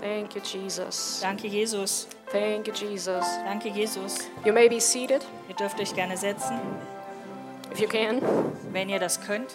Thank you, Jesus. Danke, Jesus. Thank you, Jesus. Danke, Jesus. You may be seated Ihr dürft euch gerne setzen, if you can. wenn ihr das könnt.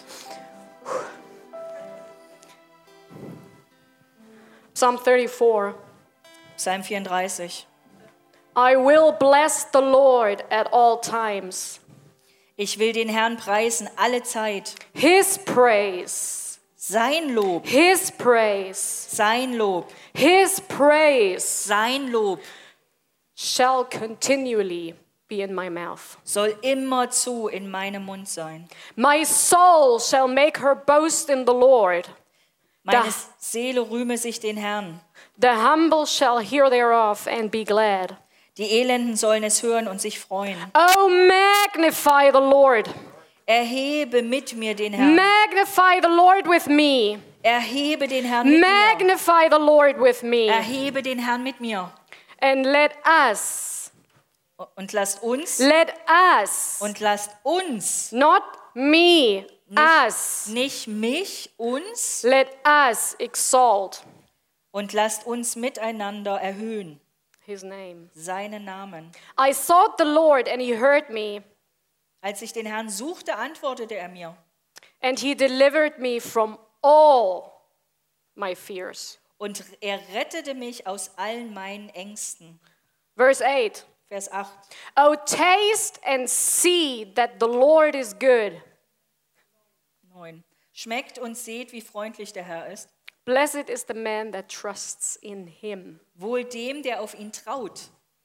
Psalm 34. Psalm 34. I will bless the Lord at all times. Ich will den Herrn preisen alle Zeit. His praise, Sein Lob, His praise, sein Lob, His praise sein Lob shall continually be in my mouth. soll immerzu in meinem Mund sein. My soul shall make her boast in the Lord. Meine Seele rühme sich den Herrn. The humble shall hear thereof and be glad. Die Elenden sollen es hören und sich freuen. Oh, magnify the Lord. Erhebe mit mir den Herrn. Magnify the Lord with me. Erhebe den Herrn mit mir. Magnify the Lord with me. Erhebe den Herrn mit mir. And let us, Und lasst uns, not me, us, nicht mich, uns, let us exalt und lasst uns miteinander erhöhen. His name. Seinen Namen. I sought the Lord and He heard me, Als ich den Herrn suchte, antwortete er mir. and He delivered me from all my fears. Und er rettete mich aus allen meinen Ängsten. Verse 8. Vers 8. Oh, taste and see that the Lord is good. 9. Schmeckt und seht, wie freundlich der Herr ist. Blessed is the man that trusts in Him. Wohl dem, der auf ihn traut.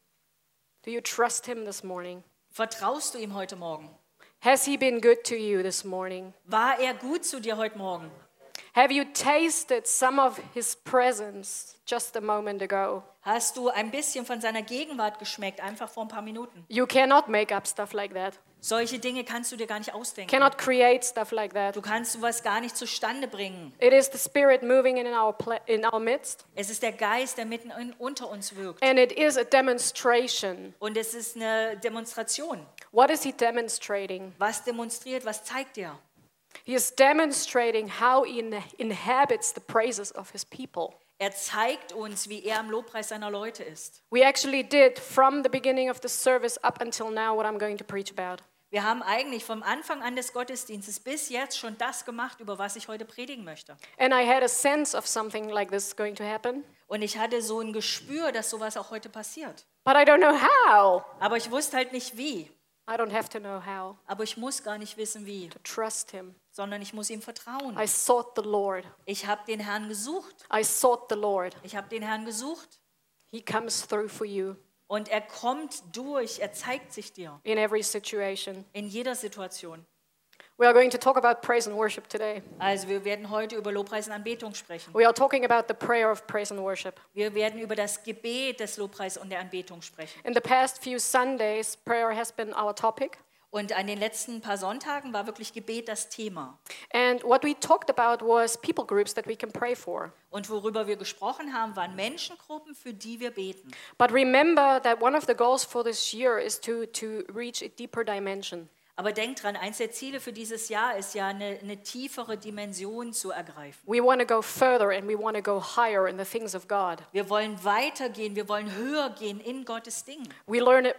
Do you trust Him this morning? Vertraust du ihm heute Morgen? Has He been good to you this morning? War er gut zu dir heute Morgen? Have you tasted some of His presence just a moment ago? Hast du ein bisschen von seiner Gegenwart geschmeckt, einfach vor ein paar Minuten? You cannot make up stuff like that. Solche Dinge kannst du dir gar nicht ausdenken. Cannot create stuff like that. Du kannst sowas gar nicht zustande bringen. It is the Spirit moving in our midst, Es ist der Geist, der mitten unter uns wirkt. and it is a demonstration. Und es ist eine Demonstration. What is He demonstrating? Was demonstriert, was zeigt er? He is demonstrating how He inhabits the praises of His people. Er zeigt uns, wie er im Lobpreis seiner Leute ist. We actually did from the beginning of the service up until now what I'm going to preach about. Wir haben eigentlich vom Anfang an des Gottesdienstes bis jetzt schon das gemacht, über was ich heute predigen möchte. And I had a sense of something like this going to happen, Und ich hatte so ein Gespür, dass sowas auch heute passiert. but I don't know how. Aber ich wusste halt nicht wie. I don't have to know how Aber ich muss gar nicht wissen wie, to trust Him. sondern ich muss ihm vertrauen. I sought the Lord. Ich habe den Herrn gesucht. I sought the Lord. Ich habe den Herrn gesucht. He comes through for you Und er kommt durch, er zeigt sich dir in every situation. in jeder Situation. We are going to talk about praise and worship today. Also wir werden heute über Lobpreis und Anbetung sprechen. We are talking about the prayer of praise and worship. Wir werden über das Gebet des Lobpreis und der Anbetung sprechen. In the past few Sundays, prayer has been our topic. Und an den letzten paar Sonntagen war wirklich Gebet das Thema. And what we talked about was people groups that we can pray for. Und worüber wir gesprochen haben, waren Menschengruppen, für die wir beten. But remember that one of the goals for this year is to reach a deeper dimension. Aber denkt dran, eins der Ziele für dieses Jahr ist ja, eine tiefere Dimension zu ergreifen. We want to go further and we want to go higher in the things of God. Wir wollen weitergehen, wir wollen höher gehen in Gottes Dingen. We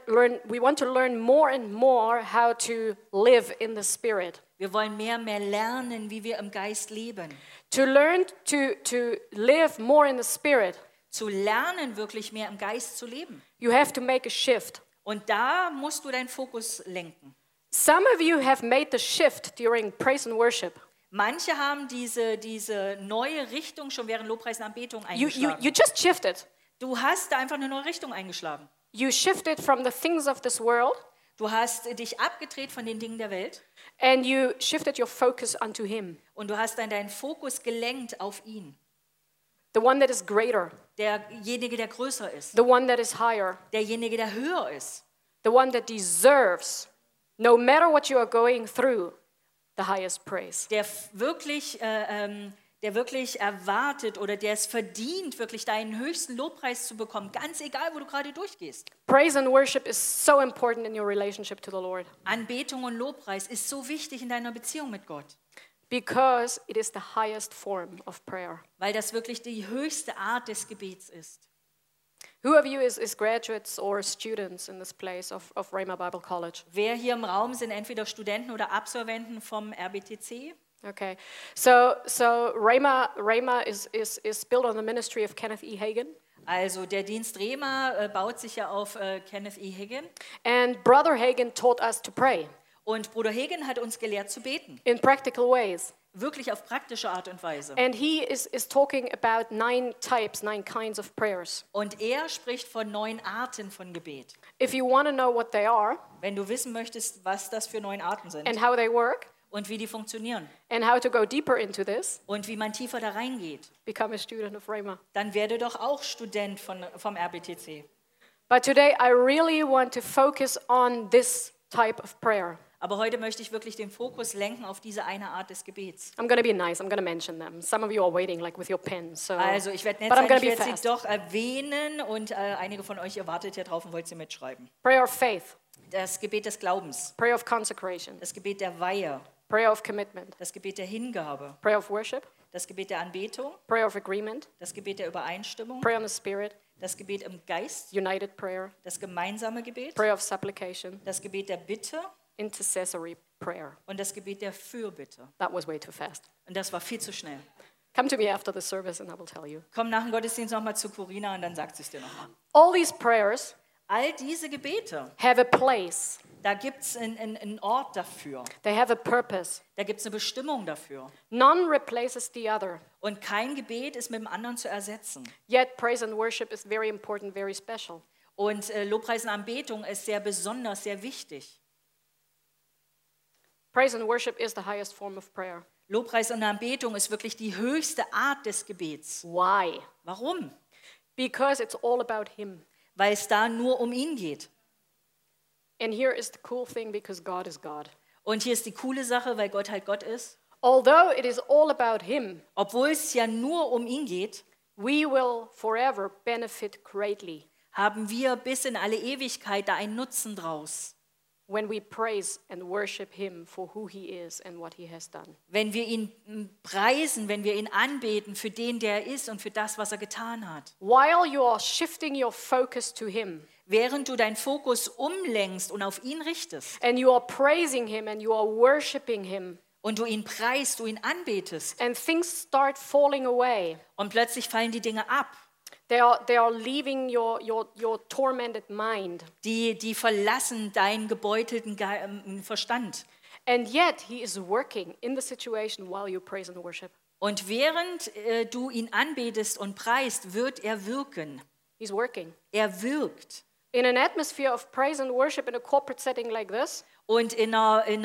want to learn more and more how to live in the Spirit. Wir wollen mehr lernen, wie wir im Geist leben. To learn to live more in the Spirit, Zu lernen, wirklich mehr im Geist zu leben. you have to make a shift. Und da musst du deinen Fokus lenken. Some of you have made the shift during praise and worship. Manche haben diese neue Richtung schon während Lobpreis und Anbetung You eingeschlagen. just shifted. Du hast da einfach eine neue Richtung eingeschlagen. You shifted from the things of this world Du hast dich abgedreht von den Dingen der Welt and you shifted your focus unto Him, und du hast dann deinen Fokus gelenkt auf ihn. the one that is greater, Derjenige, der größer ist. the one that is higher, Derjenige, der höher ist. the one that deserves, no matter what you are going through, the highest praise. Der wirklich erwartet oder der es verdient, wirklich deinen höchsten Lobpreis zu bekommen, ganz egal, wo du gerade durchgehst. Praise and worship is so important in your relationship to the Lord. Anbetung und Lobpreis ist so wichtig in deiner Beziehung mit Gott. because it is the highest form of prayer. weil das wirklich die höchste Art des Gebets ist. Who of you is graduates or students in this place of Rhema Bible College? Wer hier im Raum sind entweder Studenten oder Absolventen vom RBTC? Okay, so Rhema is built on the ministry of Kenneth E. Hagin. Also der Dienst Rema baut sich ja auf Kenneth E. Hagin. And Brother Hagin taught us to pray Und Bruder Hagin hat uns gelehrt zu beten. in practical ways. Wirklich auf praktische Art und Weise. And he is talking about 9 kinds of prayers. Und er spricht von 9 Arten von Gebet. If you want to know what they are Wenn du wissen möchtest, was das für 9 Arten sind and how they work und wie die funktionieren and how to go deeper into this, und wie man tiefer da reingeht, become a student of Rhema. dann werde doch auch Student vom RBTC. But today I really want to focus on this type of prayer. Aber heute möchte ich wirklich den Fokus lenken auf diese eine Art des Gebets. I'm going to be nice. I'm going to mention them. Some of you are waiting like with your pen. So, Also ich werde nett but I'm sein, going ich to be werde fast. sie doch erwähnen und einige von euch, ihr wartet hier drauf und wollt sie mitschreiben. Prayer of faith, Das Gebet des Glaubens, prayer of consecration, das Gebet der Weihe, prayer of commitment, das Gebet der Hingabe, prayer of worship, das Gebet der Anbetung, prayer of agreement, das Gebet der Übereinstimmung, prayer in the spirit, das Gebet im Geist, united prayer, das gemeinsame Gebet, prayer of supplication, das Gebet der Bitte intercessory prayer. und das Gebet der Fürbitte. That was way too fast. Und das war viel zu schnell. Come to me after the service and I will tell you. Komm nach dem Gottesdienst nochmal zu Corina und dann sagt sie es dir nochmal. All these prayers All diese Gebete, have a place. da gibt es einen Ort dafür. They have a purpose. Da gibt es eine Bestimmung dafür. None replaces the other. Und kein Gebet ist mit dem anderen zu ersetzen. Yet praise and worship is very important, very special. Und Lobpreis und Anbetung ist sehr besonders, sehr wichtig. Praise and worship is the highest form of prayer. Lobpreis und Anbetung ist wirklich die höchste Art des Gebets. Why? Warum? Because it's all about Him. Weil es da nur um ihn geht. And here is the cool thing because God is God. Und hier ist die coole Sache, weil Gott halt Gott ist. Although it is all about Him, Obwohl es ja nur um ihn geht, we will forever benefit greatly haben wir bis in alle Ewigkeit da einen Nutzen draus. when we praise and worship Him for who He is and what He has done. Wenn wir ihn preisen, wenn wir ihn anbeten für den, der er ist und für das, was er getan hat. While you are shifting your focus to Him Während du deinen Fokus umlenkst und auf ihn richtest and you are praising Him and you are worshiping Him und du ihn preist, du ihn anbetest and things start falling away, und plötzlich fallen die Dinge ab, they are leaving your tormented mind. die verlassen deinen gebeutelten Verstand. And yet He is working in the situation while you praise and worship. Und während du ihn anbetest und preist, wird er wirken. He's working. Er wirkt. In an atmosphere of praise and worship in a corporate setting like this, Und in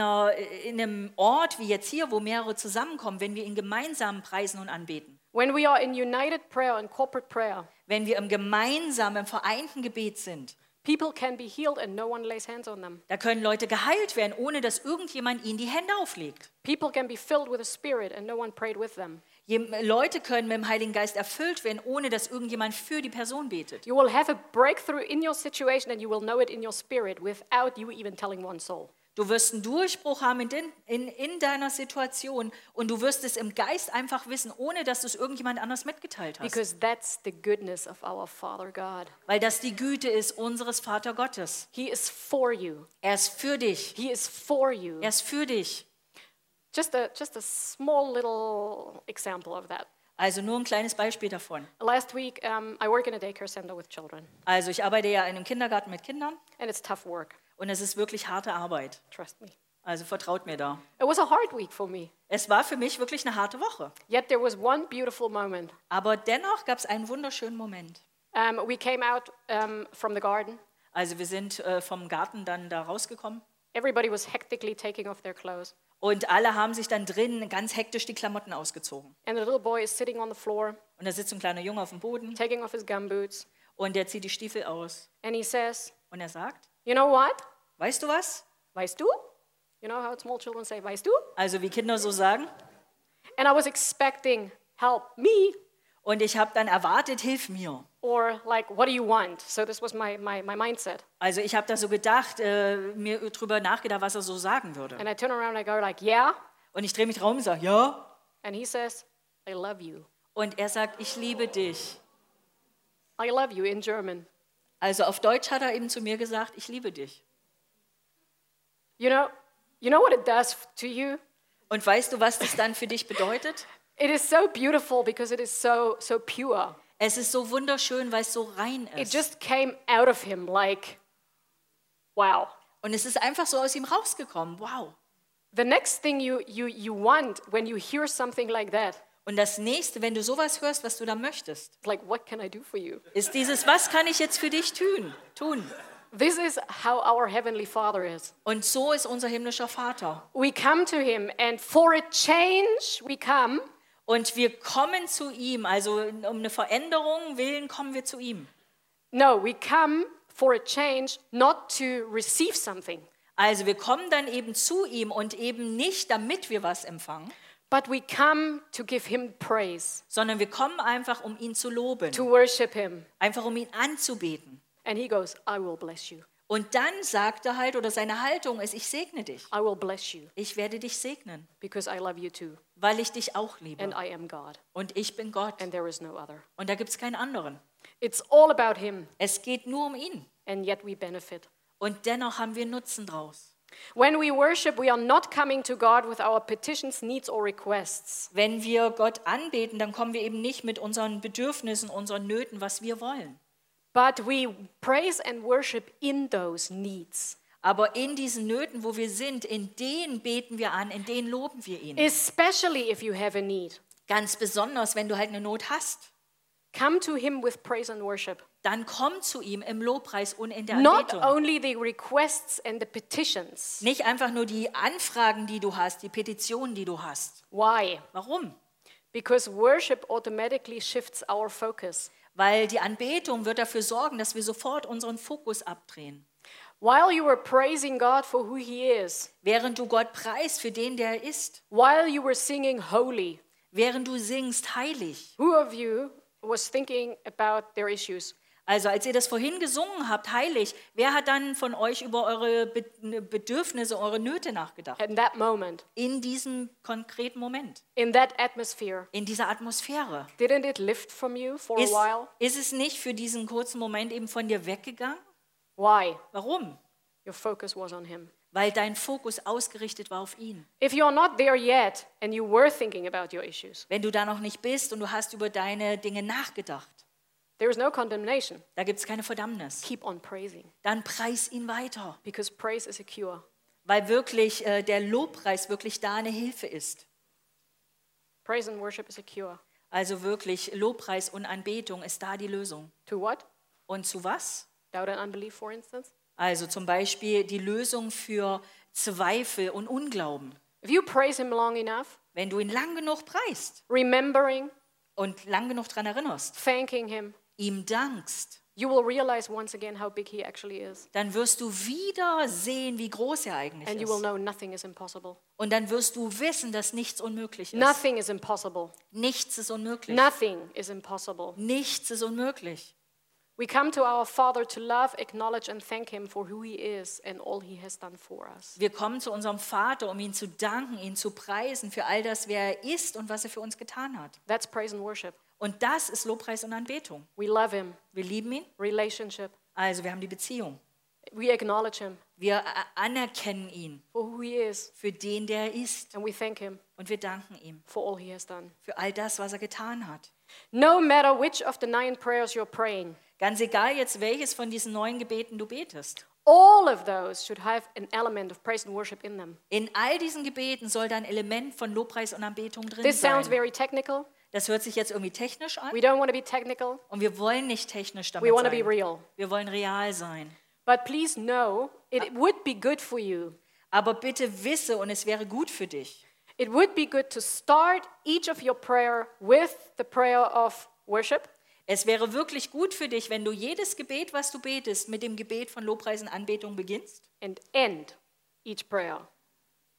einem Ort wie jetzt hier, wo mehrere zusammenkommen, wenn wir ihn gemeinsam preisen und anbeten, when we are in united prayer and corporate prayer, wenn wir im gemeinsamen, vereinten Gebet sind, people can be healed and no one lays hands on them. da können Leute geheilt werden, ohne dass irgendjemand ihnen die Hände auflegt. People can be filled with the Spirit and no one prayed with them. Leute können mit dem Heiligen Geist erfüllt werden, ohne dass irgendjemand für die Person betet. You will have a breakthrough in your situation and you will know it in your spirit without you even telling one soul. Du wirst einen Durchbruch haben in deiner Situation und du wirst es im Geist einfach wissen, ohne dass du es irgendjemand anders mitgeteilt hast. Because that's the goodness of our Father God. Weil das die Güte ist unseres Vater Gottes. He is for you. Er ist für dich. He is for you. Er ist für dich. Just a small little example of that. Also nur ein kleines Beispiel davon. Last week, I work in a daycare center with children, Also ich arbeite ja in einem Kindergarten mit Kindern and it's tough work. und es ist wirklich harte Arbeit. Trust me. Also vertraut mir da. It was a hard week for me. Es war für mich wirklich eine harte Woche. Yet there was one beautiful moment. Aber dennoch gab es einen wunderschönen Moment. We came out from the garden. Also wir sind vom Garten dann da rausgekommen Everybody was hectically taking off their clothes. und alle haben sich dann drin ganz hektisch die Klamotten ausgezogen. And the little boy is sitting on the floor, Und da sitzt ein kleiner Junge auf dem Boden taking off his gumboots. und der zieht die Stiefel aus. And he says, Und er sagt, you know what? weißt du was? Weißt du? You know how small children say, weißt du? Also wie Kinder so sagen. And I was expecting, help me. Und ich habe dann erwartet, hilf mir. Or like, what do you want? So this was my mindset. Also ich habe da so gedacht, mir drüber nachgedacht, was er so sagen würde. And I turn around and I go like, yeah. Und ich drehe mich rum und sage, ja. And he says, I love you. Und er sagt, ich liebe dich. I love you in German. Also auf Deutsch hat er eben zu mir gesagt, ich liebe dich. You know what it does to you? Und weißt du, was das dann für dich bedeutet? It is so beautiful because it is so pure. Es ist so wunderschön, weil es so rein It ist. just came out of him like, wow. Und es ist einfach so aus ihm rausgekommen. Wow. The next thing you want when you hear something like that, Und das nächste, wenn du sowas hörst, was du da möchtest, it's like, what can I do for you? ist dieses, was kann ich jetzt für dich tun? This is how our Heavenly Father is. Und so ist unser himmlischer Vater. We come to him and for a change we come, Und wir kommen zu ihm, also um eine Veränderung willen kommen wir zu ihm. no, we come for a change not to receive something, Also wir kommen dann eben zu ihm und eben nicht, damit wir was empfangen, but we come to give him praise, sondern wir kommen einfach, um ihn zu loben, to worship him. einfach um ihn anzubeten. And he goes, I will bless you. Und dann sagt er halt, oder seine Haltung ist, ich segne dich. I will bless you Ich werde dich segnen, because I love you too. weil ich dich auch liebe. And I am God. Und ich bin Gott. And there is no other. Und da gibt es keinen anderen. It's all about him. Es geht nur um ihn. And yet we benefit. Und dennoch haben wir Nutzen draus. When we worship, we are not coming to God with our petitions, needs, or requests. Wenn wir Gott anbeten, dann kommen wir eben nicht mit unseren Bedürfnissen, unseren Nöten, was wir wollen. But we praise and worship in those needs. Aber in diesen Nöten, wo wir sind, in denen beten wir an, in denen loben wir ihn. Especially if you have a need. Ganz besonders, wenn du halt eine Not hast. Come to him with praise and worship. Dann komm zu ihm im Lobpreis und in der Not Anbetung. only the requests and the petitions. Nicht einfach nur die Anfragen, die du hast, die Petitionen, die du hast. Why? Warum? Because worship automatically shifts our focus. Weil die Anbetung wird dafür sorgen, dass wir sofort unseren Fokus abdrehen. While you were praising God for who he is, Während du Gott preist für den, der er ist. while you were singing holy, Während du singst, heilig. who of you was thinking about their issues? Also als ihr das vorhin gesungen habt, heilig, wer hat dann von euch über eure Bedürfnisse, eure Nöte nachgedacht? In that moment, In diesem konkreten Moment, in that atmosphere, in dieser Atmosphäre. didn't it lift from you for a while? Ist es nicht für diesen kurzen Moment eben von dir weggegangen? Why? Warum? Your focus was on him. Weil dein Fokus ausgerichtet war auf ihn. If you're not there yet and you were thinking about your issues, Wenn du da noch nicht bist und du hast über deine Dinge nachgedacht, there is no condemnation. da gibt es keine Verdammnis. Keep on praising Dann preis ihn weiter, because praise is a cure. weil wirklich der Lobpreis wirklich da eine Hilfe ist. Praise and worship is a cure. Also wirklich Lobpreis und Anbetung ist da die Lösung. To what? Und zu was? Doubt and unbelief, for instance. Also zum Beispiel die Lösung für Zweifel und Unglauben. If you praise him long enough, Wenn du ihn lang genug preist remembering, und lang genug daran erinnerst, thanking him, ihm dankst, you will realize once again how big he actually is. dann wirst du wieder sehen, wie groß er eigentlich And you will ist. know nothing is impossible. Und dann wirst du wissen, dass nichts unmöglich ist. Nothing is impossible. Nichts ist unmöglich. Nothing is impossible. Nichts ist unmöglich. We come to our Father to love, acknowledge, and thank him for who he is and all he has done for us. Wir kommen zu unserem Vater, um ihn zu danken, ihn zu preisen für all das, wer er ist und was er für uns getan hat. That's praise and worship. Und das ist Lobpreis und Anbetung. We love him, Wir lieben ihn, relationship. also wir haben die Beziehung. We acknowledge him Wir anerkennen ihn for who he is, für den, der er ist. and we thank him Und wir danken ihm for all he has done. für all das, was er getan hat. No matter which of the 9 prayers you're praying, Ganz egal jetzt, welches von diesen 9 Gebeten du betest. all of those should have an element of praise and worship in them. In all diesen Gebeten soll da ein Element von Lobpreis und Anbetung drin This sounds sein. very technical. Das hört sich jetzt irgendwie technisch an. We don't want to be technical. Und wir wollen nicht technisch We damit want to be sein. real. Wir wollen real sein. But please know, it would be good for you. Aber bitte wisse, und es wäre gut für dich, It would be good to start each of your prayer with the prayer of worship. es wäre wirklich gut für dich, wenn du jedes Gebet, was du betest, mit dem Gebet von Lobpreis und Anbetung beginnst And end each prayer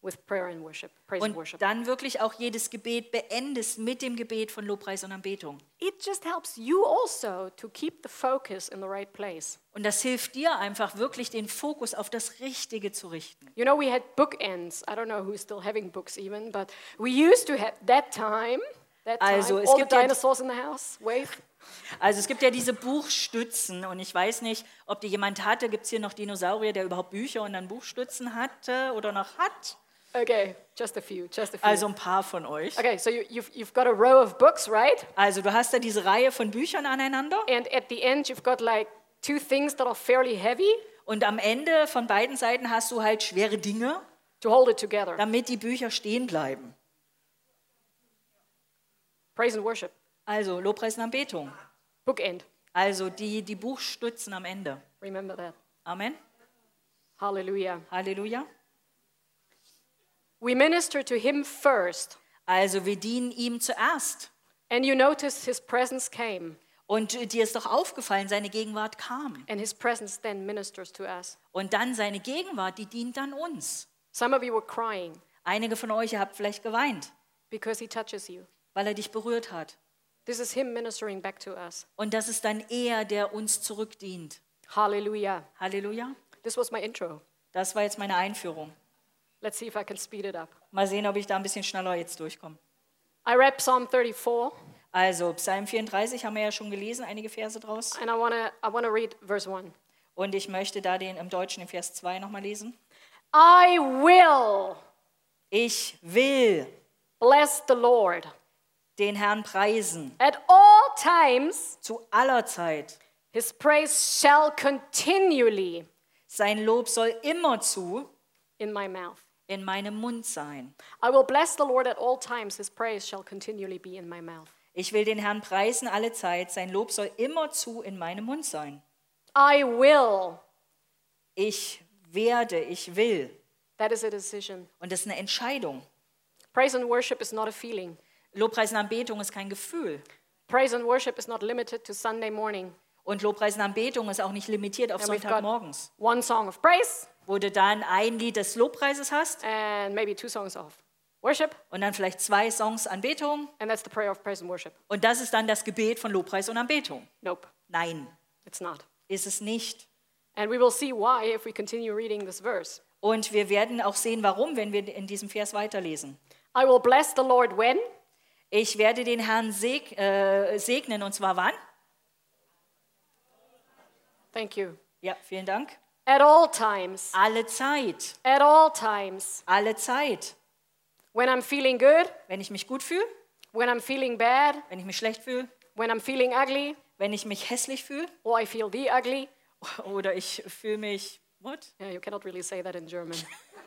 with prayer and worship, praise and Und worship. dann wirklich auch jedes Gebet beendest mit dem Gebet von Lobpreis und Anbetung. It just helps you also to keep the focus in the right place. Und das hilft dir einfach wirklich, den Fokus auf das Richtige zu richten. You know, we had bookends. I don't know who's still having books even, but we used to have that time. Also, es all the gibt ja- dinosaurs in the house. Wave. Also es gibt ja diese Buchstützen und ich weiß nicht, ob die jemand hatte. Gibt es hier noch Dinosaurier, der überhaupt Bücher und dann Buchstützen hatte oder noch hat? Okay, just a few, just a few. Also ein paar von euch. Okay, so you've got a row of books, right? Also du hast da diese Reihe von Büchern aneinander And at the end, you've got like two things that are fairly heavy und am Ende von beiden Seiten hast du halt schwere Dinge, to hold it together. damit die Bücher stehen bleiben. Praise and worship. Also Lobpreis und Anbetung. Bookend. Also die Buchstützen am Ende. Remember that. Amen. Hallelujah. Halleluja. We minister to him first. Also wir dienen ihm zuerst. And you notice his presence came. Und dir ist doch aufgefallen, seine Gegenwart kam. And his presence then ministers to us. Und dann seine Gegenwart, die dient dann uns. Some of you were crying Einige von euch, ihr habt vielleicht geweint, because he touches you. weil er dich berührt hat. This is him ministering back to us. Und das ist dann er, der uns zurückdient. Hallelujah. Halleluja. This was my intro. Das war jetzt meine Einführung. Let's see if I can speed it up. Mal sehen, ob ich da ein bisschen schneller jetzt durchkomme. I read Psalm 34, Also Psalm 34 haben wir ja schon gelesen, einige Verse draus. and I wanna read verse 1. Und ich möchte da im Deutschen den Vers 2 nochmal lesen. I will Ich will bless the Lord den Herrn preisen. at all times. Zu aller Zeit. His praise shall continually Sein Lob soll immerzu in my mouth. in meinem Mund sein. I will bless the Lord at all times. His praise shall continually be in my mouth. Ich will den Herrn preisen alle Zeit. Sein Lob soll immerzu in meinem Mund sein. I will. Ich werde, ich will. That is a decision. Und das ist eine Entscheidung. Praise and worship is not a feeling. Lobpreis und Anbetung ist kein Gefühl. Praise and worship is not limited to Sunday morning. Und Lobpreis und Anbetung ist auch nicht limitiert auf And we've got Sonntagmorgens, one song of praise wo du dann ein Lied des Lobpreises hast and maybe two songs of worship, und dann vielleicht 2 Songs Anbetung. and that's the prayer of praise and worship. Und das ist dann das Gebet von Lobpreis und Anbetung. Nope, Nein, it's not. ist es nicht. And we will see why if we continue reading this verse. Und wir werden auch sehen, warum, wenn wir in diesem Vers weiterlesen. I will bless the Lord when? Ich werde den Herrn segnen, und zwar wann? Thank you. Ja, vielen Dank. At all times. Alle Zeit. At all times. Alle Zeit. When I'm feeling good, Wenn ich mich gut fühle, when I'm feeling bad, wenn ich mich schlecht fühle, when I'm feeling ugly, wenn ich mich hässlich fühle or I feel the ugly. oder ich fühle mich, what? Yeah, you cannot really say that in German.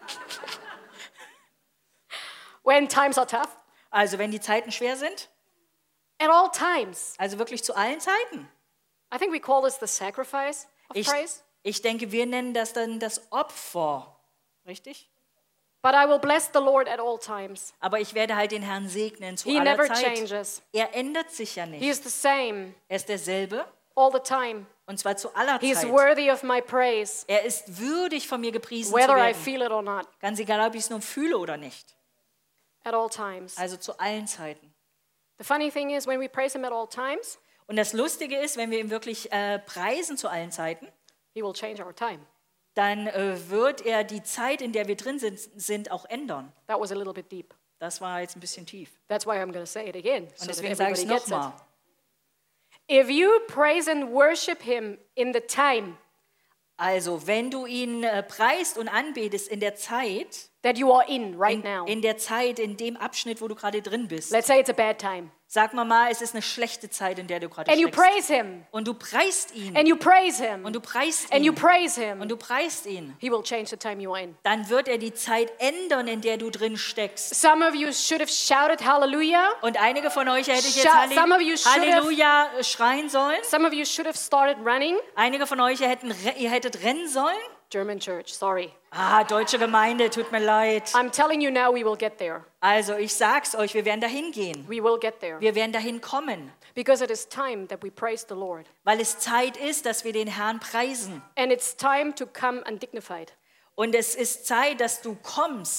When times are tough. Also wenn die Zeiten schwer sind, At all times. also wirklich zu allen Zeiten. I think we call this the sacrifice of praise. Ich denke, wir nennen das dann das Opfer. Richtig? But I will bless the Lord at all times. Aber ich werde halt den Herrn segnen zu He aller never Zeit. changes. Er ändert sich ja He nicht. is the same Er ist derselbe all the time. und zwar zu aller He is Zeit. worthy of my praise, Er ist würdig, von mir gepriesen zu whether I werden. feel it or not. Ganz egal, ob ich es nun fühle oder nicht. At all times. Also zu allen Zeiten. The funny thing is, when we praise Him at all times, Und das Lustige ist, wenn wir ihn wirklich preisen zu allen Zeiten, He will change our time. dann wird er die Zeit, in der wir drin sind, auch ändern. That was a little bit deep. Das war jetzt ein bisschen tief. That's why I'm going to say it again, Und so that deswegen sage ich everybody es gets it. nochmal. If you praise and worship Him in the time Also, wenn du ihn preist und anbetest in der Zeit, that you are in right now, in der Zeit, in dem Abschnitt, wo du gerade drin bist, let's say it's a bad time, sag mal, es ist eine schlechte Zeit, in der du gerade and you steckst. praise Him, Und du preist ihn. and you praise Him, Und du preist and you ihn. praise Und Him, du preist ihn. He will change the time you are in. Dann wird er die Zeit ändern, in der du drin steckst. Some of you should have shouted hallelujah. Und einige von euch hätte ich jetzt Some of you should have- Halleluja schreien sollen. Some of you should have started running. Einige von euch ihr hättet rennen sollen. German church, sorry. Deutsche Gemeinde, tut mir leid. I'm telling you now, we will get there. Also ich sag's euch, wir werden dahin gehen. We will get there. Wir werden dahin kommen, Because it is time that we praise the Lord. weil es Zeit ist, dass wir den Herrn preisen. And it's time to come undignified. Und es ist Zeit, dass du kommst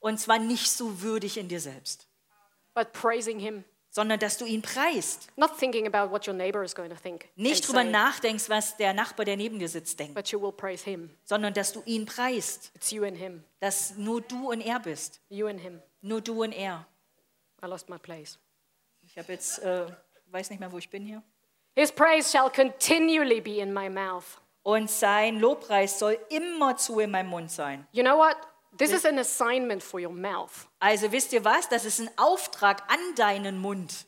Und zwar nicht so würdig in dir selbst, but praising Him. sondern dass du ihn preist. Not thinking about what your neighbor is going to think Nicht and drüber say, nachdenkst, was der Nachbar, der neben dir sitzt, denkt, but you will praise Him. sondern dass du ihn preist, It's you and Him. dass nur du und er bist. You and Him. Nur du und er. I lost my place. Ich habe jetzt, weiß nicht mehr, wo ich bin hier. His praise shall continually be in my mouth. Und sein Lobpreis soll immerzu in meinem Mund sein. You know what? This is an assignment for your mouth. Also wisst ihr was? Das ist ein Auftrag an deinen Mund.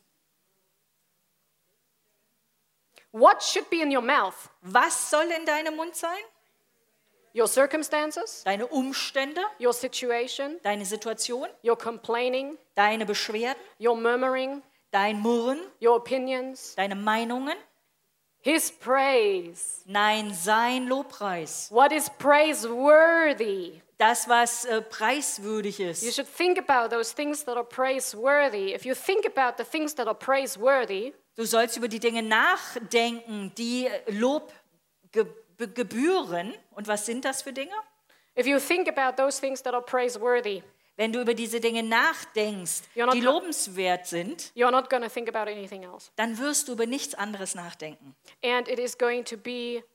What should be in your mouth? Was soll in deinem Mund sein? Your circumstances, Deine Umstände, your situation, deine Situation, your complaining, deine Beschwerden, your murmuring, dein Murren, your opinions. deine Meinungen. His praise. Nein, sein Lobpreis. What is praiseworthy? Das, was preiswürdig You ist. should think about those things that are praiseworthy. If you think about the things that are praiseworthy, Du sollst über die Dinge nachdenken, die Lob gebühren. Und was sind das für Dinge? if you think about those things that are praiseworthy, Wenn du über diese Dinge nachdenkst, You're not die go- lobenswert sind, you're not going to think about anything else. dann wirst du über nichts anderes nachdenken. And it is going to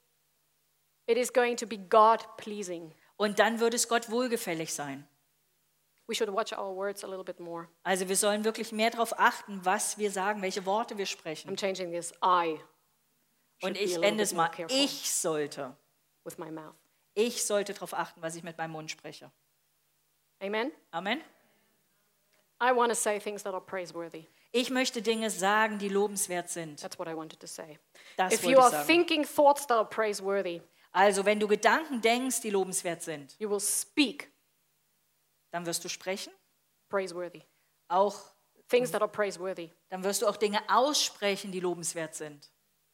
be God pleasing. Und dann wird es Gott wohlgefällig sein. We should watch our words a little bit more. Also wir sollen wirklich mehr darauf achten, was wir sagen, welche Worte wir I'm sprechen. changing this. I Und should be a ich little ende bit es more mal. careful with my mouth. Ich sollte darauf achten, was ich mit meinem Mund spreche. Amen. Amen. I want to say things that are praiseworthy. Ich möchte Dinge sagen, die lobenswert sind. That's what I wanted to say. Das If wollte you ich are sagen. thinking thoughts that are praiseworthy, Also wenn du Gedanken denkst, die lobenswert sind, you will speak dann wirst du sprechen. praiseworthy. Auch, Things that are praiseworthy. dann wirst du auch Dinge aussprechen, die lobenswert sind.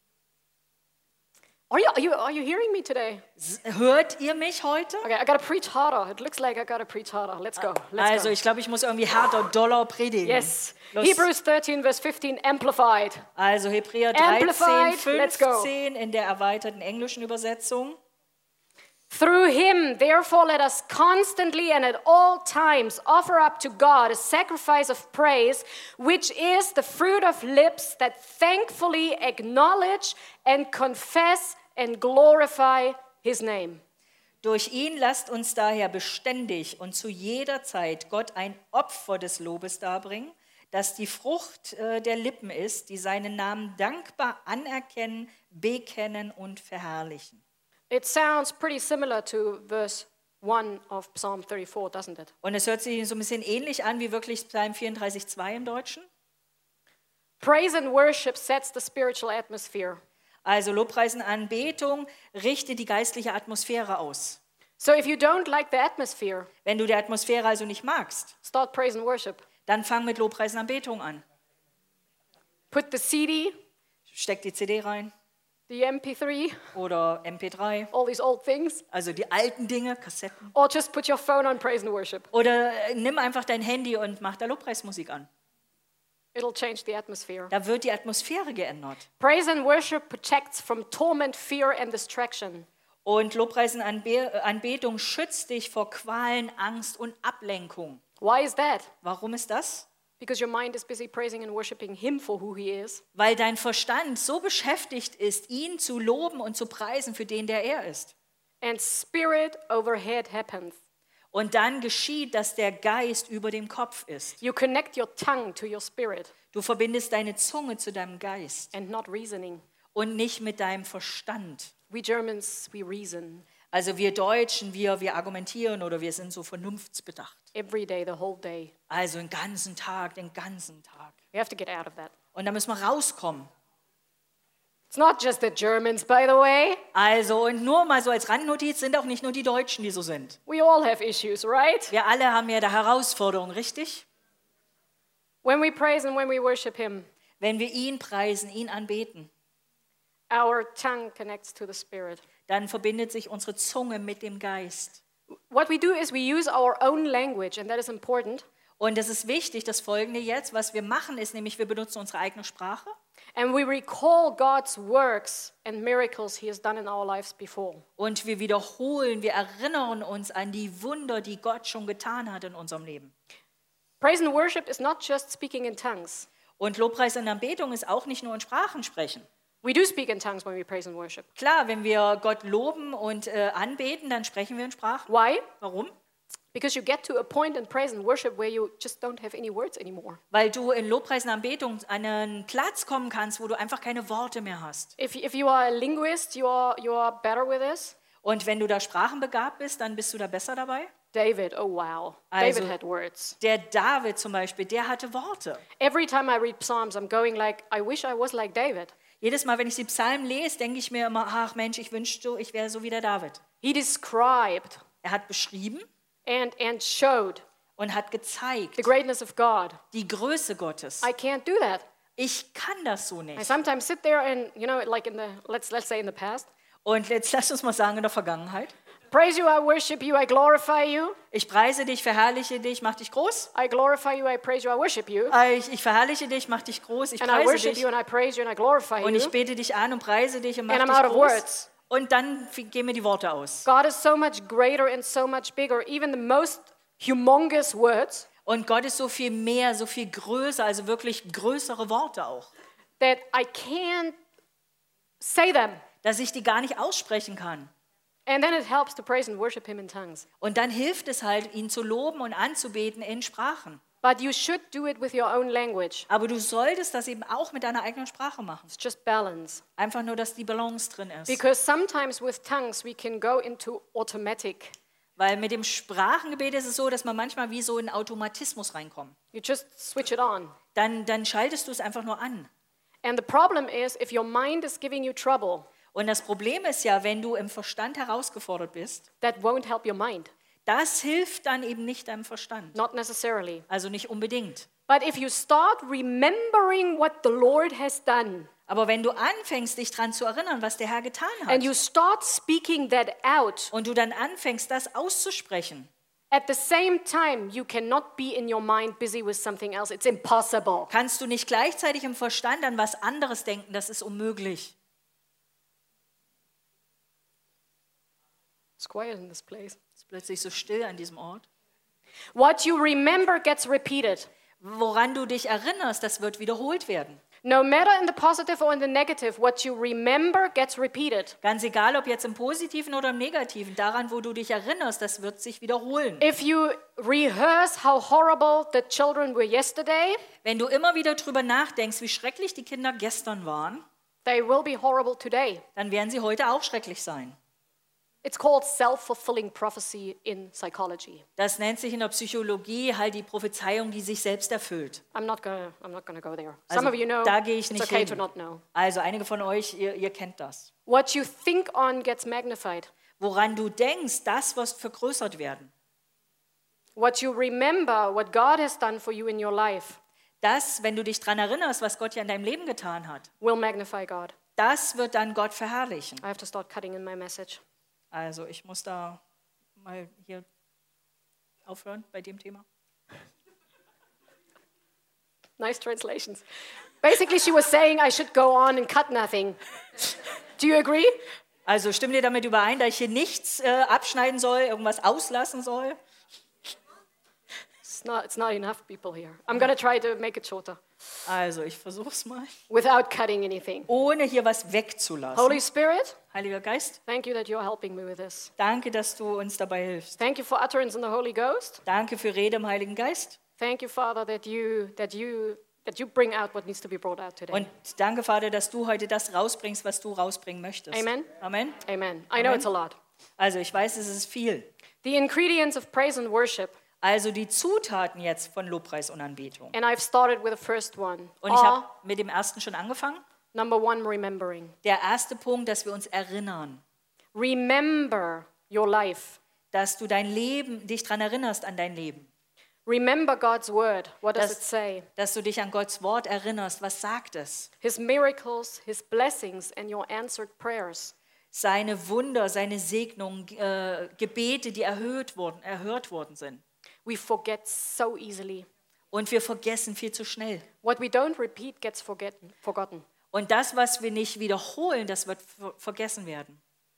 Are you hearing me today? Hört ihr mich heute? Okay, I got to preach harder. It looks like I got to preach harder. Let's go. Let's Also go. ich glaube, ich muss irgendwie härter, doller predigen. Yes. Los. Hebrews 13, verse 15, amplified. Also Hebräer 13, Amplified, let's go. 15 in der erweiterten englischen Übersetzung. Through him, therefore, let us constantly and at all times offer up to God a sacrifice of praise, which is the fruit of lips that thankfully acknowledge and confess and glorify his name. Durch ihn lasst uns daher beständig und zu jeder Zeit Gott ein Opfer des Lobes darbringen, das die Frucht der Lippen ist, die seinen Namen dankbar anerkennen, bekennen und verherrlichen. It sounds pretty similar to verse 1 of Psalm 34, doesn't it? Und es hört sich so ein bisschen ähnlich an wie wirklich Psalm 34,2 im Deutschen. Praise and worship sets the spiritual atmosphere. Also Lobpreis und Anbetung richtet die geistliche Atmosphäre aus. So if you don't like the atmosphere, Wenn du die Atmosphäre also nicht magst, start praise and worship. dann fang mit Lobpreis und Anbetung an. Put the CD, Steck die CD rein the MP3, oder MP3, all these old things, also die alten Dinge, Kassetten. or just put your phone on praise and worship. Oder nimm einfach dein Handy und mach da Lobpreismusik an. It'll change the atmosphere. Da wird die Atmosphäre geändert. Praise and worship protects from torment, fear, and distraction. Und Lobpreis und Anbetung schützt dich vor Qualen, Angst und Ablenkung. Why is that? Warum ist das? Because your mind is busy praising and worshiping him for who he is. Weil dein Verstand so beschäftigt ist, ihn zu loben und zu preisen für den, der er ist. And spirit over head happens. Und dann geschieht, dass der Geist über dem Kopf ist. You connect your tongue to your spirit Du verbindest deine Zunge zu deinem Geist and not reasoning. und nicht mit deinem Verstand. We Germans, we reason Also wir Deutschen, wir argumentieren oder wir sind so vernunftsbedacht. every day, the whole day. Also den ganzen Tag. We have to get out of that. Und da müssen wir rauskommen. It's not just the Germans, by the way. Also und nur mal so als Randnotiz, sind auch nicht nur die Deutschen, die so sind. We all have issues, right? Wir alle haben ja da Herausforderungen, richtig? When we praise and when we worship him, Wenn wir ihn preisen, ihn anbeten, our tongue connects to the spirit. dann verbindet sich unsere Zunge mit dem Geist. What we do is we use our own language, and that is important. Und es ist wichtig, das Folgende jetzt, was wir machen, ist nämlich, wir benutzen unsere eigene Sprache. And we recall God's works and miracles he has done in our lives before. Und wir wiederholen, wir erinnern uns an die Wunder, die Gott schon getan hat in unserem Leben. Praise and worship is not just speaking in tongues. Und Lobpreis und Anbetung ist auch nicht nur in Sprachen sprechen. We do speak in tongues when we praise and worship. Klar, wenn wir Gott loben und anbeten, dann sprechen wir in Sprachen. Why? Warum? Because you get to a point in praise and worship where you just don't have any words anymore. Weil du in Lobpreis und Anbetung an einen Platz kommen kannst, wo du einfach keine Worte mehr hast. If you are a linguist, you are better with this. Und wenn du da sprachenbegabt bist, dann bist du da besser dabei. David, oh wow. Also- David had words. Der David zum Beispiel, der hatte Worte. Every time I read Psalms, I'm going like, I wish I was like David. Jedes Mal, wenn ich die Psalmen lese, denke ich mir immer, ach Mensch, ich wünschte, ich wäre so wie der David. He described Er hat beschrieben and showed und hat the gezeigt greatness of God. die Größe Gottes. I can't do that. Ich kann das so I nicht. sometimes sit there and, like in the, let's say in the past, Und jetzt lass uns mal sagen, in der Vergangenheit. praise you, I worship you, I glorify you. Ich preise dich, verherrliche dich, mach dich groß. I glorify you, I praise you, I worship you. Ich verherrliche dich, mach dich groß, ich And I preise worship dich. you and I praise you and I glorify Und ich you. bete dich an und preise dich und mach And I'm dich out of groß. words. Und dann gehen mir die Worte aus. God is so much greater and so much bigger. Even the most humongous words Und Gott ist so viel mehr, so viel größer, also wirklich größere Worte auch. that I can't say them. Dass ich die gar nicht aussprechen kann. And then it helps to praise and worship him in tongues. Und dann hilft es halt, ihn zu loben und anzubeten in Sprachen. But you should do it with your own language. Aber du solltest das eben auch mit deiner eigenen Sprache machen. It's just balance. Einfach nur, dass die Balance drin ist. Because sometimes with tongues we can go into automatic. Weil mit dem Sprachengebet ist es so, dass man manchmal wie so in Automatismus reinkommt. You just switch it on. Dann schaltest du es einfach nur an. And the problem is if your mind is giving you trouble, Und das Problem ist ja, wenn du im Verstand herausgefordert bist, that won't help your mind. das hilft dann eben nicht deinem Verstand. Not necessarily. Also nicht unbedingt. But if you start remembering what the Lord has done, Aber wenn du anfängst, dich daran zu erinnern, was der Herr getan hat, and you start speaking that out, und du dann anfängst, das auszusprechen, at the same time, you cannot be in your mind busy with something else. It's impossible. kannst du nicht gleichzeitig im Verstand an was anderes denken. Das ist unmöglich. It's quiet in this place. Es ist plötzlich so still an diesem Ort. What you remember gets repeated. Woran du dich erinnerst, das wird wiederholt werden. No matter in the positive or in the negative, what you remember gets repeated. Ganz egal, ob jetzt im Positiven oder im Negativen, daran, wo du dich erinnerst, das wird sich wiederholen. If you rehearse how horrible the children were yesterday, Wenn du immer wieder drüber nachdenkst, wie schrecklich die Kinder gestern waren, they will be horrible today. dann werden sie heute auch schrecklich sein. It's called self-fulfilling prophecy in psychology. Das nennt sich in der Psychologie halt die Prophezeiung, die sich selbst erfüllt. I'm not gonna go there. Also, Some of you know, da gehe ich it's nicht okay hin. to not know. Also einige von euch, ihr kennt das. What you think on gets magnified. Woran du denkst, das wird vergrößert werden. What you remember, what God has done for you in your life, Das, wenn du dich daran erinnerst, was Gott ja in deinem Leben getan hat, will magnify God. das wird dann Gott verherrlichen. I have to start cutting in my message. Also ich muss da mal hier aufhören bei dem Thema. Nice translations. Basically, she was saying I should go on and cut nothing. Do you agree? Also stimmt ihr damit überein, dass ich hier nichts abschneiden soll, irgendwas auslassen soll? It's not enough people here. I'm going to try to make it shorter Also ich versuch's mal, without cutting anything. ohne hier was wegzulassen. Holy Spirit, Heiliger Geist, thank you that you're helping me with this. danke, dass du uns dabei hilfst. Thank you for utterance in the Holy Ghost. Danke für Rede im Heiligen Geist. Thank you, Father, that you bring out what needs to be brought out today. Und danke, Vater, dass du heute das rausbringst, was du rausbringen möchtest. Amen. Amen. Amen. I know Amen. it's a lot. Also ich weiß, es ist viel. The ingredients of praise and worship, Also die Zutaten jetzt von Lobpreis und Anbetung. and I've started with the first one. Und ich habe mit dem ersten schon angefangen. Number one, remembering. Der erste Punkt, dass wir uns erinnern, Remember your life. dass du dich daran erinnerst an dein Leben. Remember God's word. What does it Dass, say? dass du dich an Gottes Wort erinnerst. Was sagt es? His miracles, his blessings, and your answered prayers. Seine Wunder, seine Segnungen, Gebete, die erhört worden sind. We forget so easily. Und wir vergessen viel zu schnell. What we don't repeat gets forgotten. Und das, was wir nicht wiederholen, das wird vergessen werden.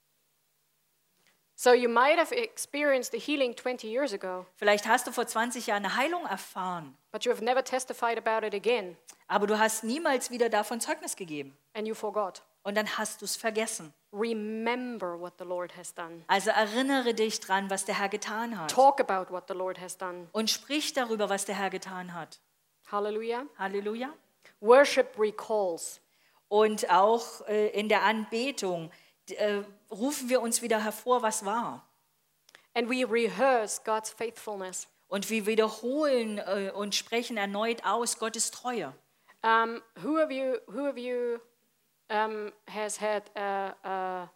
So you might have experienced the healing 20 years ago, Vielleicht hast du vor 20 Jahren eine Heilung erfahren, but you have never testified about it again, aber du hast niemals wieder davon Zeugnis gegeben. and you forgot. Und dann hast du es vergessen. Remember what the Lord has done. Also erinnere dich dran, was der Herr getan hat. Talk about what the Lord has done. Und sprich darüber, was der Herr getan hat. Hallelujah. Halleluja. Worship recalls. Und auch in der Anbetung rufen wir uns wieder hervor, was war. And we rehearse God's faithfulness. Und wir wiederholen und sprechen erneut aus Gottes Treue. Who of you has had a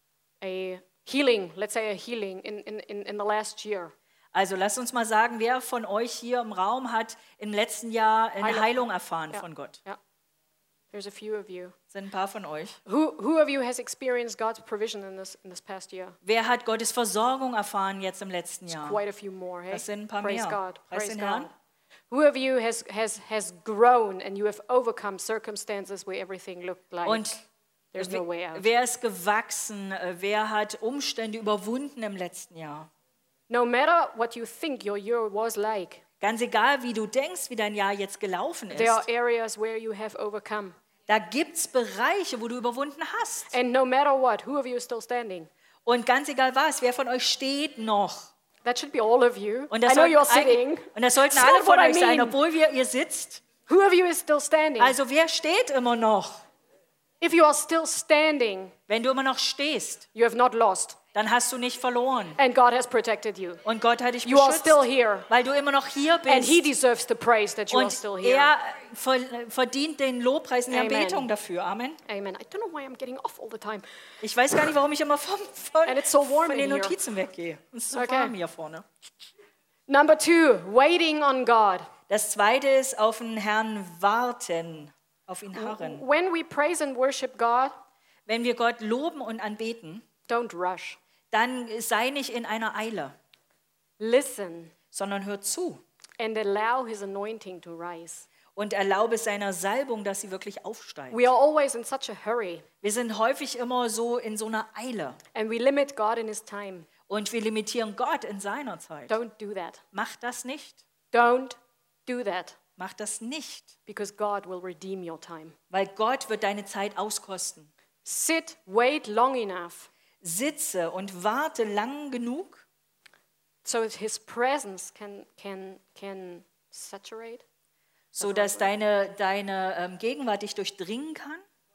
healing, let's say a healing in the last year? Also lasst uns mal sagen, wer von euch hier im Raum hat im letzten Jahr eine Heilung erfahren von Gott? Yeah. There's a few of you. Das sind ein paar von euch. Who of you has experienced God's provision in this past year? Wer hat Gottes Versorgung erfahren jetzt im letzten Jahr? Quite a few more, hey? Das sind ein paar Praise mehr. God. Preis Praise den God. Herrn. Who of you has grown and you have overcome circumstances where everything looked like Und there's no way out? wer ist gewachsen? Wer hat Umstände überwunden im letzten Jahr? No matter what you think your year was like, Ganz egal, wie du denkst, wie dein Jahr jetzt gelaufen there are ist, areas where you have overcome. da gibt es Bereiche, wo du überwunden hast. And no matter what, who of you is still standing? Und ganz egal was, wer von euch steht noch? That should be all of you. Und I das, know you're sitting. sollten It's alle not von what I euch sein, mean. obwohl ihr sitzt. Who of you is still standing? Also wer steht immer noch? If you are still standing, Wenn du immer noch stehst, you have not lost. dann hast du nicht verloren. And God has protected you. Und Gott hat dich You are beschützt, still here. weil du immer noch hier And He bist. deserves the praise that you are Und still here. er verdient den Lobpreis und die Amen. Anbetung dafür. Amen. Amen. I don't know why I'm getting off all the time. Ich weiß gar nicht, warum ich immer von And it's so warm den in here. Notizen weggehe. Es ist so Okay. warm hier vorne. Number 2, waiting on God. Das zweite ist auf den Herrn warten, auf ihn harren. When we praise and worship God, Wenn wir Gott loben und anbeten, don't rush. dann sei nicht in einer Eile, Listen sondern hör zu and allow His anointing to rise. und erlaube seiner Salbung, dass sie wirklich aufsteigt. We are always in such a hurry, Wir sind häufig immer so in so einer Eile and we limit God in His time. und wir limitieren Gott in seiner Zeit. Don't do that. Mach das nicht. Don't do that, Mach das nicht, because God will redeem your time. weil Gott wird deine Zeit auskosten. Sit, wait long enough Sitze und warte lang genug, so that His presence can saturate. so dass deine Gegenwart dich durchdringen kann.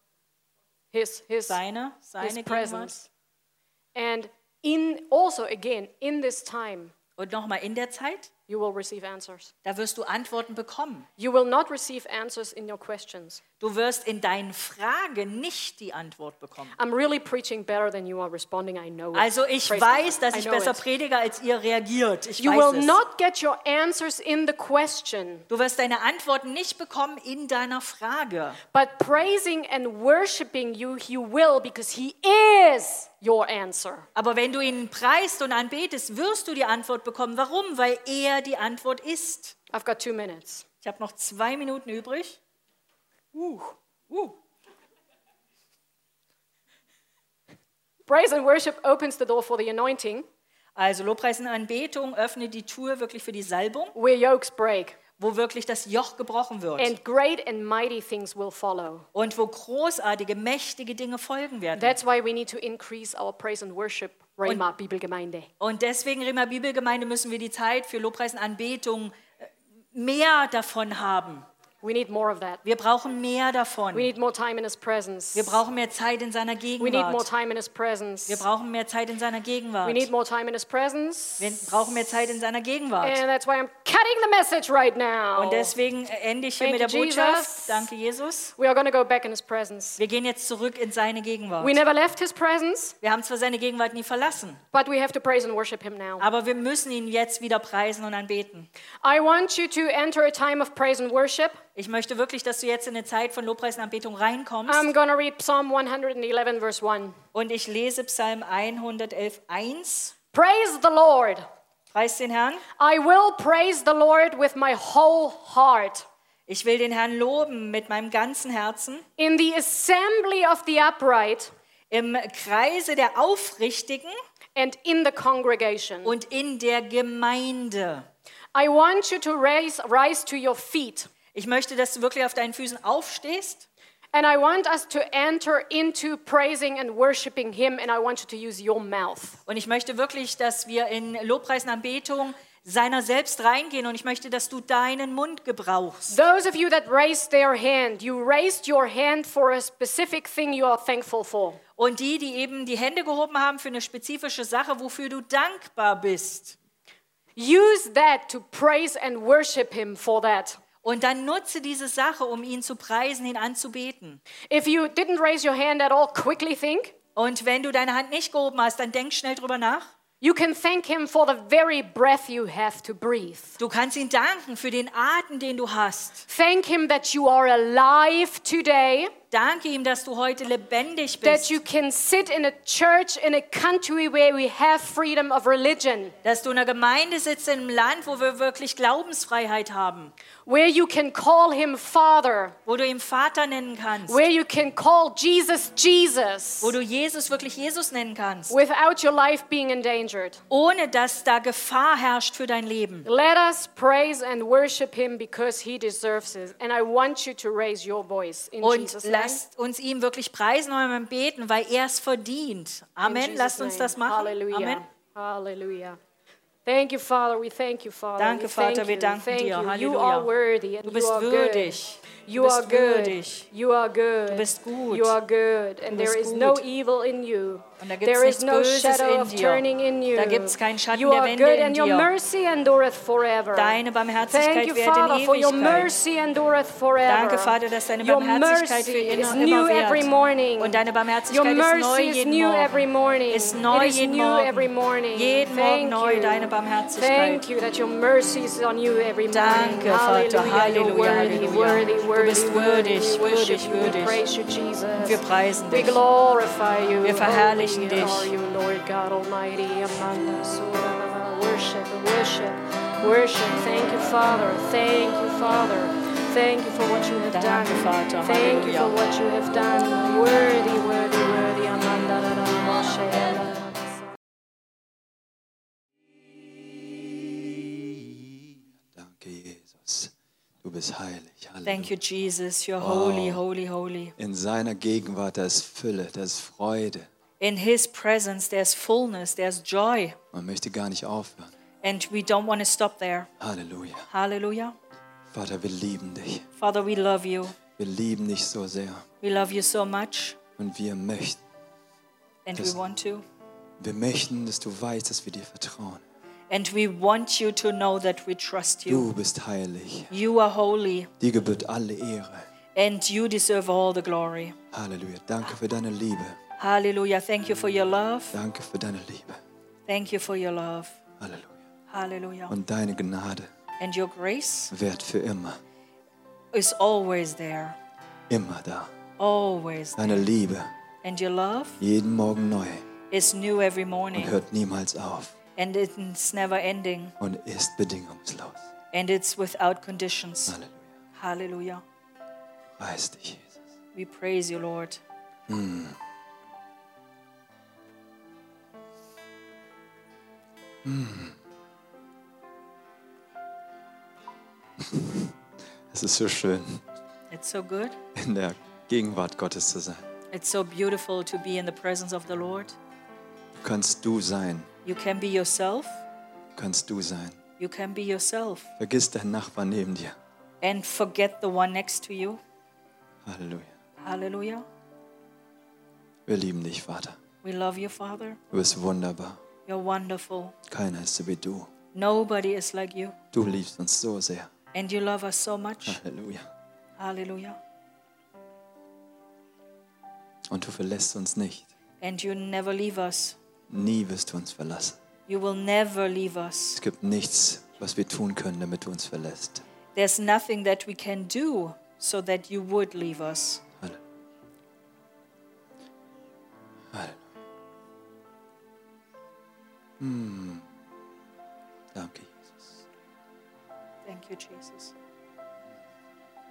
His Seine Gegenwart. presence. And again, in this time, Und nochmal in der Zeit, you will receive answers. da wirst du Antworten bekommen. You will not receive answers in your questions. Du wirst in deinen Fragen nicht die Antwort bekommen. I'm really preaching better than you are responding. I know it. Also ich Praise weiß, God. dass I ich know besser it. predige, als ihr reagiert. Ich You weiß will es. not get your answers in the question, Du wirst deine Antworten nicht bekommen in deiner Frage. but praising and worshiping you, He will, because He is your answer. Aber wenn du ihn preist und anbetest, wirst du die Antwort bekommen. Warum? Weil er die Antwort ist. I've got 2 minutes. Ich habe noch 2 Minuten übrig. Praise and worship opens the door for the anointing, Also Lobpreis und Anbetung öffnet die Tür wirklich für die Salbung, where yokes break, wo wirklich das Joch gebrochen wird. and great and mighty things will follow. Und wo großartige, mächtige Dinge folgen werden. That's why we need to increase our praise and worship, Rhema Bibelgemeinde. Und deswegen, Rema Bibelgemeinde, müssen wir die Zeit für Lobpreis und Anbetung mehr davon haben. We need more of that. Wir brauchen mehr We davon. need more time in His presence. Wir brauchen mehr Zeit in seiner We need more Gegenwart. time in His presence. Wir brauchen mehr Zeit in seiner Gegenwart. We need more time in His presence. Wir brauchen mehr Zeit in seiner Gegenwart. And that's why I'm cutting the message right now. Und deswegen ende ich hier Thank mit der you, Botschaft. Jesus. Danke, Jesus. We are going to go back in His presence. Wir gehen jetzt zurück in seine Gegenwart. We never left His presence, Wir haben zwar seine Gegenwart nie verlassen, but we have to praise and worship Him now. aber wir müssen ihn jetzt wieder preisen und anbeten. I want you to enter a time of praise and worship. Ich möchte wirklich, dass du jetzt in eine Zeit von Lobpreis und Anbetung reinkommst. I'm going to read Psalm 111, verse 1. Und ich lese Psalm 111,1. Praise the Lord. Preis den Herrn. I will praise the Lord with my whole heart. Ich will den Herrn loben mit meinem ganzen Herzen. In the assembly of the upright Im Kreise der Aufrichtigen and in the congregation. und in der Gemeinde. I want you to rise to your feet. Ich möchte, dass du wirklich auf deinen Füßen aufstehst. And I want us to enter into praising and worshiping Him, and I want you to use your mouth. Und ich möchte wirklich, dass wir in Lobpreis und Anbetung seiner selbst reingehen. Und ich möchte, dass du deinen Mund gebrauchst. Those of you that raised their hand, you raised your hand for a specific thing you are thankful for. Und die eben die Hände gehoben haben für eine spezifische Sache, wofür du dankbar bist. Use that to praise and worship Him for that. Und dann nutze diese Sache, um ihn zu preisen, ihn anzubeten. If you didn't raise your hand at all, quickly think. Und wenn du deine Hand nicht gehoben hast, dann denk schnell drüber nach. You can thank Him for the very breath you have to breathe. Du kannst ihn danken für den Atem, den du hast. Thank Him that you are alive today, Danke ihm, dass du heute lebendig that bist. you can sit in a church in a country where we have freedom of religion, Dass du in einer Gemeinde sitzt, in einem Land, wo wir wirklich Glaubensfreiheit haben. where you can call Him Father, Wo du ihn Vater nennen kannst. where you can call Jesus Jesus, Wo du Jesus wirklich Jesus nennen kannst. without your life being endangered. Ohne dass da Gefahr herrscht für dein Leben. Let us praise and worship Him because He deserves it. And I want you to raise your voice in Und Jesus' name. lasst uns ihm wirklich preisen und beten, weil er es verdient. In Amen. Jesus' Lasst uns name. das machen. Hallelujah. Amen. Hallelujah. Thank you, Father. We thank you, Father. Danke, We thank Vater, wir you. danken Thank dir. you. You Halleluja. are worthy and Du bist you are würdig. good. Du You bist are good. würdig. You are good. Du bist gut. You are good. And Du there bist is no gut. evil in you. Und da gibt's There is nichts no Böses shadow in of dir. turning in you. Da gibt's keinen Schatten You der are Wände good in and your dir. mercy endureth forever. Deine Barmherzigkeit Thank you, währt in Father, for your Ewigkeit. mercy endureth forever. Danke, Vater, dass deine Your Barmherzigkeit für mercy is immer new every währt. morning. Und deine Your Barmherzigkeit ist neu mercy is jeden new every Morgen. morning. Ist neu It is jeden new every Morgen. morning. Jeden Morgen Thank neu you. deine Barmherzigkeit. Thank you that your mercy is on you every morning. Danke, Vater. Hallelujah. You're Halleluja, worthy, Halleluja. worthy, Du worthy, bist worthy. würdig, We worship würdig, you. We würdig. praise you, Jesus. Wir preisen We dich. glorify you. Wir verherrlichen Holy dich. are you, Lord God Almighty. Amanda Surah. Worship, worship, worship. Thank you, Father. Thank you, Father. Thank you for what you have done. Danke, Vater. Thank you Halleluja. for what you have done. Worthy, worthy, worthy. Amanda Danke, Jesus. Du bist heilig. Halleluja. Thank you, Jesus. You're holy, holy, holy. In seiner Gegenwart, da ist Fülle, da ist Freude. In His presence, there's fullness, there's joy. Man möchte gar nicht aufhören. And we don't want to stop there. Halleluja. Hallelujah. Vater, wir lieben dich. Father, we love you. Wir lieben dich so sehr. We love you so much. Und wir möchten, And we Das- want to. dass du weißt, dass wir dir vertrauen. And we want you to know that we trust you. Du bist heilig. You are holy. Dir gebührt alle Ehre. And you deserve all the glory. Halleluja. Danke für deine Liebe. Hallelujah. Thank you for your love. Danke für deine Liebe. Thank you for your love. Halleluja. Hallelujah. Und deine Gnade And your grace währt für immer. is always there. Immer da. Always. Deine Liebe And your love jeden Morgen neu is new every und morning. hört niemals auf And it's never ending. und ist bedingungslos. And it's without conditions. Halleluja. Hallelujah. Preis dich, Jesus. We praise you, Lord. Es ist so schön, It's so good. in der Gegenwart Gottes zu sein. It's so beautiful to be in the presence of the Lord. Du kannst du sein. You can be yourself. Du kannst du sein. You can be yourself. Vergiss deinen Nachbarn neben dir. And forget the one next to you. Halleluja. Hallelujah. Wir lieben dich, Vater. We love you, Father. Du bist wunderbar. You're wonderful. Keiner ist so wie du. Nobody is like you. Du liebst uns so sehr. And you love us so much. Halleluja. Hallelujah. Und du verlässt uns nicht. And you never leave us. Nie wirst du uns verlassen. You will never leave us. Es gibt nichts, was wir tun können, damit du uns verlässt. There's nothing that we can do so that you would leave us. Halleluja. Halleluja. Danke, Jesus. Thank you, Jesus.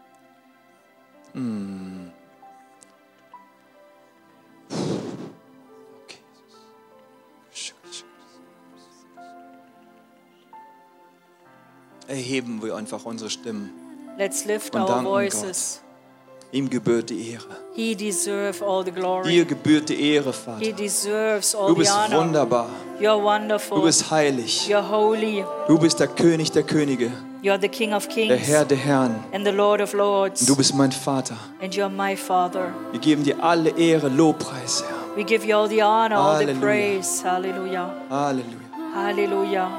erheben wir einfach unsere Stimmen. Let's lift Und our danken voices. Ihm gebührt die Ehre. He deserves all the glory. Dir gebührt die Ehre, He Vater. deserves all Du the bist honor. wunderbar. You're Du wonderful. bist heilig. You're holy. Du bist der König der Könige, You're the King of der Kings Herr der Herren. and the Lord of Lords. Und du bist mein Vater. And you're my Father. Wir geben dir alle Ehre, Lobpreis, Herr. We give you all the honor, all the Halleluja. praise. Hallelujah. Halleluja. Hallelujah.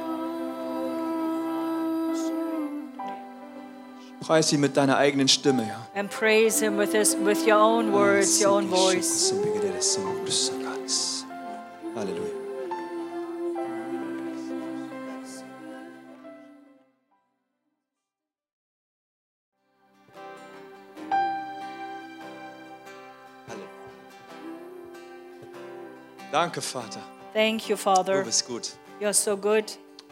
Preis ihn mit deiner eigenen Stimme, Herr. And praise him with your own words, your own voice. Halleluja. Danke, Vater. Thank you, Du Father. bist gut. You're so good.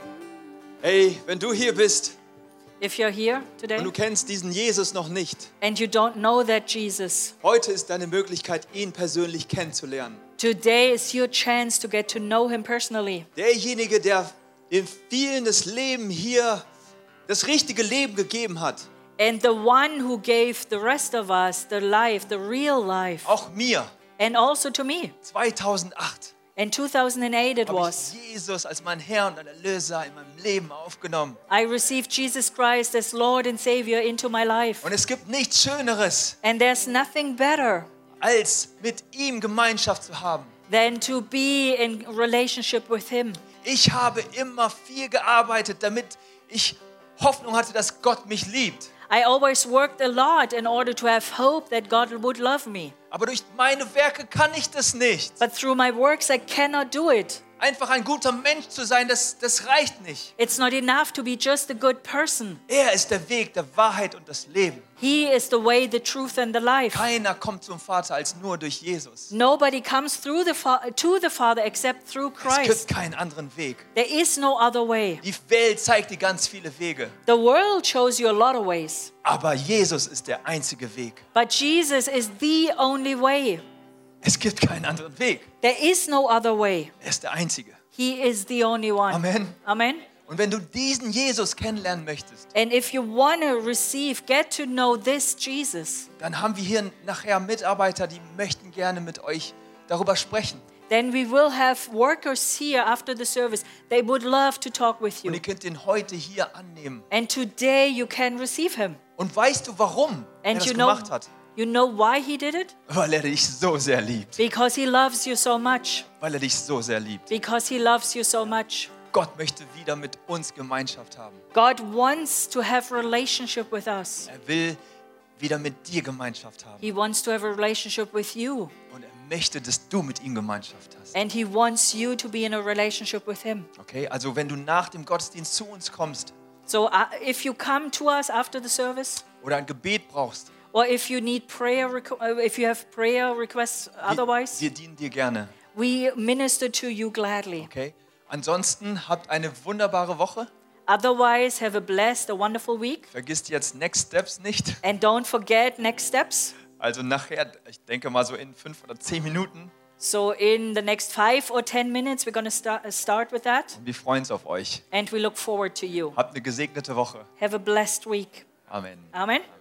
Hey, wenn du hier bist If you're here und today du kennst diesen Jesus noch nicht, and you don't know that Jesus, heute ist deine Möglichkeit, ihn persönlich kennenzulernen. today is your chance to get to know him personally. Derjenige, der den vielen das Leben hier, das richtige Leben gegeben hat. And the one who gave the rest of us the life, the real life, Auch mir. and also to me. 2008 In 2008 it habe was. ich Jesus als mein Herr und Erlöser in meinem Leben aufgenommen. I received Jesus Christ as Lord and Savior into my life. Und es gibt nichts Schöneres, And there's nothing better als mit ihm Gemeinschaft zu haben. than to be in relationship with him. Ich habe immer viel gearbeitet, damit ich Hoffnung hatte, dass Gott mich liebt. I always worked a lot in order to have hope that God would love me. Aber durch meine Werke kann ich das nicht. But through my works, I cannot do it. Einfach ein guter Mensch zu sein, das reicht nicht. It's not enough to be just a good person. Er ist der Weg, der Wahrheit und das Leben. He is the way, the truth, and the life. Keiner kommt zum Vater als nur durch Jesus. Nobody comes through to the Father except through Es gibt Christ. keinen anderen Weg. There is no other way. Die Welt zeigt dir ganz viele Wege. The world shows you a lot of ways, Aber Jesus ist der einzige Weg. but Jesus is the only way. Es gibt keinen anderen Weg. There is no other way. Er ist der einzige. He is the only one. Amen. Amen. Und wenn du diesen Jesus kennenlernen möchtest, And if you want to receive, get to know this Jesus, dann haben wir hier nachher Mitarbeiter, die möchten gerne mit euch darüber sprechen. then we will have workers here after the service. They would love to talk with Und you. ihr könnt ihn heute hier annehmen. And today you can receive him. Und weißt du, warum er And das you know, gemacht hat? why he did it? Weil er dich so sehr liebt. Because he loves you so much. Weil er dich so sehr liebt. Because he loves you so much. Gott möchte wieder mit uns Gemeinschaft haben. God wants to have relationship with us. Er will wieder mit dir Gemeinschaft haben. He wants to have a relationship with you. Und er möchte, dass du mit ihm Gemeinschaft hast. And he wants you to be in a relationship with him. Okay, also wenn du nach dem Gottesdienst zu uns kommst So if you come to us after the service, oder ein Gebet brauchst, or if you need if you have prayer requests otherwise, wir dienen dir gerne. we minister to you gladly. Okay? Ansonsten habt eine wunderbare Woche. Otherwise, have a blessed, a wonderful week. Vergisst jetzt Next Steps nicht. And don't forget next steps. Also nachher, ich denke mal so in 5 oder 10 Minuten. So in the next 5 or 10 minutes, we're going to start with that. Wir freuen uns auf euch. And we look forward to you. Habt eine gesegnete Woche. Have a blessed week. Amen. Amen.